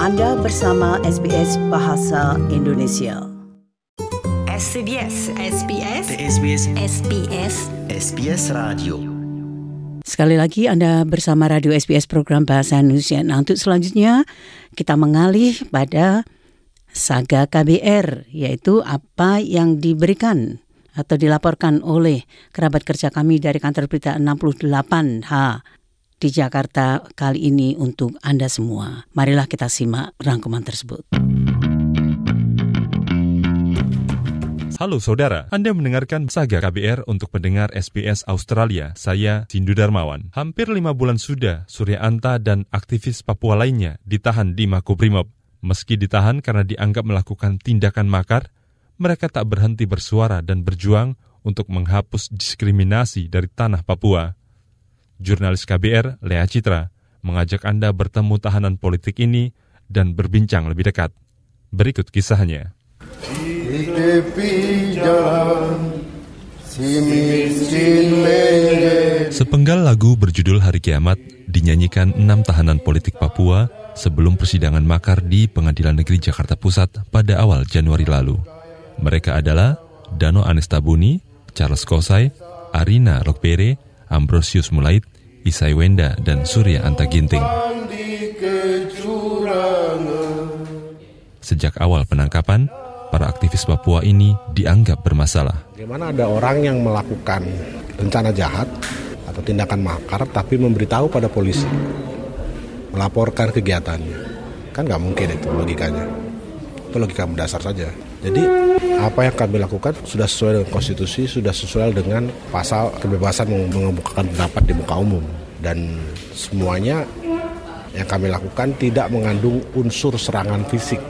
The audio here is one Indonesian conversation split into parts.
Anda bersama SBS Bahasa Indonesia. SBS Radio. Sekali lagi Anda bersama Radio SBS program Bahasa Indonesia. Nah, untuk selanjutnya kita mengalih pada saga KBR, yaitu apa yang diberikan atau dilaporkan oleh kerabat kerja kami dari kantor berita 68H di Jakarta kali ini untuk Anda semua. Marilah kita simak rangkuman tersebut. Halo saudara, Anda mendengarkan Saga KBR untuk pendengar SBS Australia. Saya Sindu Darmawan. Hampir 5 bulan sudah Surya Anta dan aktivis Papua lainnya ditahan di Makobrimob. Meski ditahan karena dianggap melakukan tindakan makar, mereka tak berhenti bersuara dan berjuang untuk menghapus diskriminasi dari tanah Papua. Jurnalis KBR, Lea Citra, mengajak Anda bertemu tahanan politik ini dan berbincang lebih dekat. Berikut kisahnya. Di tepi jalan, si miskin menjadi. Sepenggal lagu berjudul Hari Kiamat dinyanyikan 6 tahanan politik Papua sebelum persidangan makar di Pengadilan Negeri Jakarta Pusat pada awal Januari lalu. Mereka adalah Dano Anestabuni, Charles Kosai, Arina Rokpere, Ambrosius Mulait, Isai Wenda, dan Surya Anta Ginting. Sejak awal penangkapan, para aktivis Papua ini dianggap bermasalah. Bagaimana ada orang yang melakukan rencana jahat atau tindakan makar tapi memberitahu pada polisi, melaporkan kegiatannya. Kan nggak mungkin itu logikanya. Itu logika mendasar saja. Jadi apa yang kami lakukan sudah sesuai dengan konstitusi, sudah sesuai dengan pasal kebebasan mengemukakan pendapat di muka umum. Dan semuanya yang kami lakukan tidak mengandung unsur serangan fisik.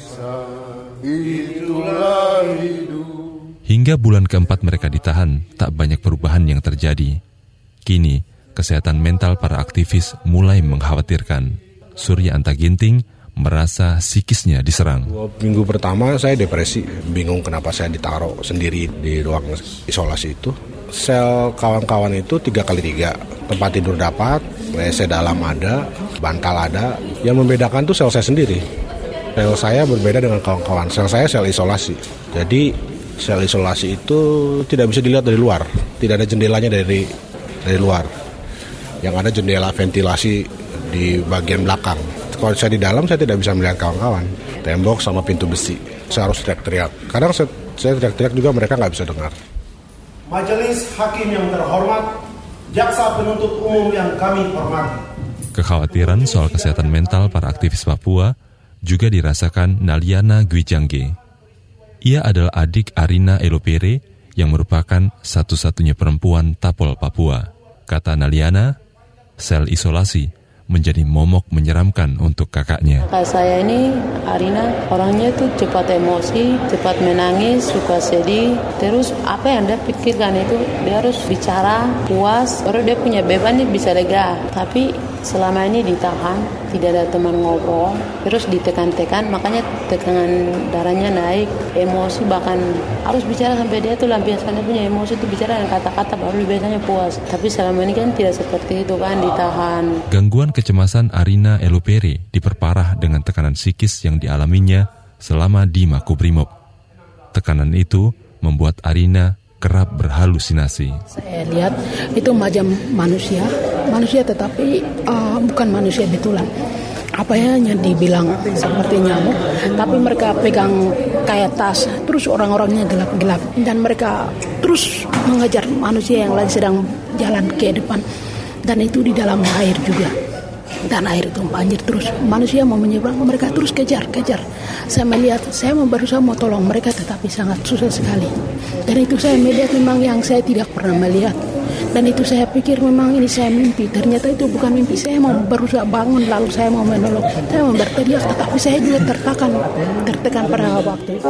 Hingga bulan keempat mereka ditahan, tak banyak perubahan yang terjadi. Kini, kesehatan mental para aktivis mulai mengkhawatirkan. Surya Anta Ginting merasa psikisnya diserang. 2 minggu pertama saya depresi, bingung kenapa saya ditaruh sendiri di ruang isolasi itu. Sel kawan-kawan itu 3x3, tempat tidur dapat, WC dalam ada, bantal ada. Yang membedakan tuh sel saya sendiri. Sel saya berbeda dengan kawan-kawan. Sel saya sel isolasi. Jadi sel isolasi itu tidak bisa dilihat dari luar, tidak ada jendelanya dari luar. Yang ada jendela ventilasi di bagian belakang. Kalau saya di dalam, saya tidak bisa melihat kawan-kawan. Tembok sama pintu besi. Saya harus teriak-teriak. Kadang saya teriak-teriak juga mereka nggak bisa dengar. Majelis Hakim yang terhormat, Jaksa Penuntut Umum yang kami hormati. Kekhawatiran soal kesehatan mental para aktivis Papua juga dirasakan Naliana Gwijangge. Ia adalah adik Arina Elopere yang merupakan satu-satunya perempuan Tapol Papua. Kata Naliana, sel isolasi menjadi momok menyeramkan untuk kakaknya. Kakak saya ini, Arina, orangnya tuh cepat emosi, cepat menangis, suka sedih. Terus apa yang dia pikirkan itu, dia harus bicara puas, baru dia punya beban nih bisa lega. Tapi selama ini ditahan, tidak ada teman ngobrol, terus ditekan-tekan, makanya tekanan darahnya naik, emosi bahkan harus bicara sampai dia tuh biasanya punya emosi tuh bicara dengan kata-kata baru biasanya puas. Tapi selama ini kan tidak seperti itu kan, ditahan. Gangguan kecemasan Arina Elopere diperparah dengan tekanan psikis yang dialaminya selama di Makobrimob. Tekanan itu membuat Arina kerap berhalusinasi. Saya lihat itu macam manusia tetapi bukan manusia betulan. Apa ya yang dibilang seperti nyamuk, tapi mereka pegang kayak tas, terus orang-orangnya gelap-gelap dan mereka terus mengejar manusia yang lain sedang jalan ke depan, dan itu di dalam air juga. Dan air itu banjir terus. Manusia mau menyeberang, mereka terus kejar. Saya melihat, saya berusaha mau tolong mereka, tetapi sangat susah sekali. Dan itu saya melihat memang yang saya tidak pernah melihat. Dan itu saya pikir memang ini saya mimpi. Ternyata itu bukan mimpi. Saya mau berusaha bangun, lalu saya mau menolong. Saya mau berteriak, tetapi saya juga tertekan pada waktu itu.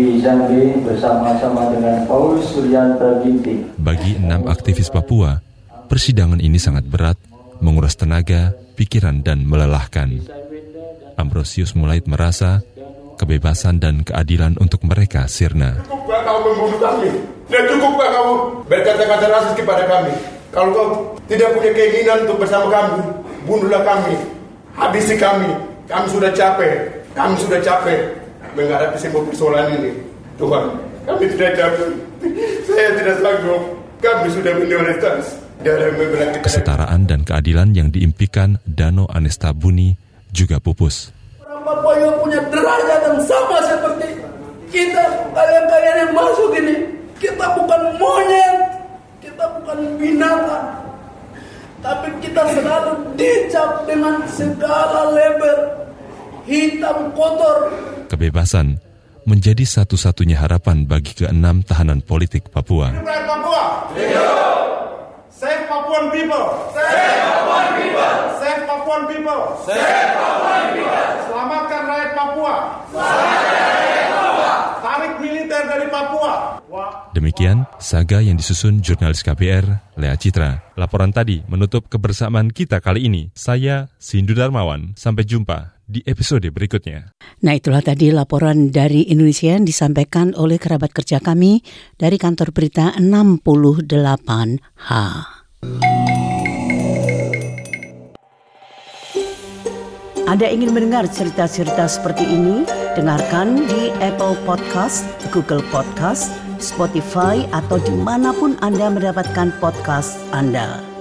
Bersama-sama dengan Paulus Suryanta Ginting. Bagi 6 aktivis Papua, persidangan ini sangat berat, menguras tenaga, pikiran, dan melelahkan. Ambrosius Mulait merasa kebebasan dan keadilan untuk mereka sirna. Cukupkah kau membunuh kami? Dan cukupkah kau berkata-kata rasis kepada kami? Kalau kau tidak punya keinginan untuk bersama kami, bunuhlah kami, habisi kami, Kami sudah capek menghadapi sebuah persoalan ini. Tuhan, kami tidak capek. Saya tidak sanggup. Kami sudah minoritas. Kesetaraan dan keadilan yang diimpikan Dano Anesta Buni juga pupus. Orang Papua yang punya derajat yang sama seperti kita, kalian-kalian yang masuk ini. Kita bukan monyet, kita bukan binatang, tapi kita selalu dicap dengan segala label hitam kotor. Kebebasan menjadi satu-satunya harapan bagi ke-6 tahanan politik Papua. Rakyat Papua. Save Papuan people. Save Papuan people. Save Papuan people. Save Papuan people. Selamatkan rakyat Papua. Selamatkan rakyat Papua. Tarik militer dari Papua. Demikian saga yang disusun jurnalis KBR, Lea Citra. Laporan tadi menutup kebersamaan kita kali ini. Saya Sindu Darmawan. Sampai jumpa di episode berikutnya. Nah, itulah tadi laporan dari Indonesia yang disampaikan oleh kerabat kerja kami dari kantor berita 68H. Anda ingin mendengar cerita-cerita seperti ini? Dengarkan di Apple Podcast, Google Podcast, Spotify, atau dimanapun Anda mendapatkan podcast Anda.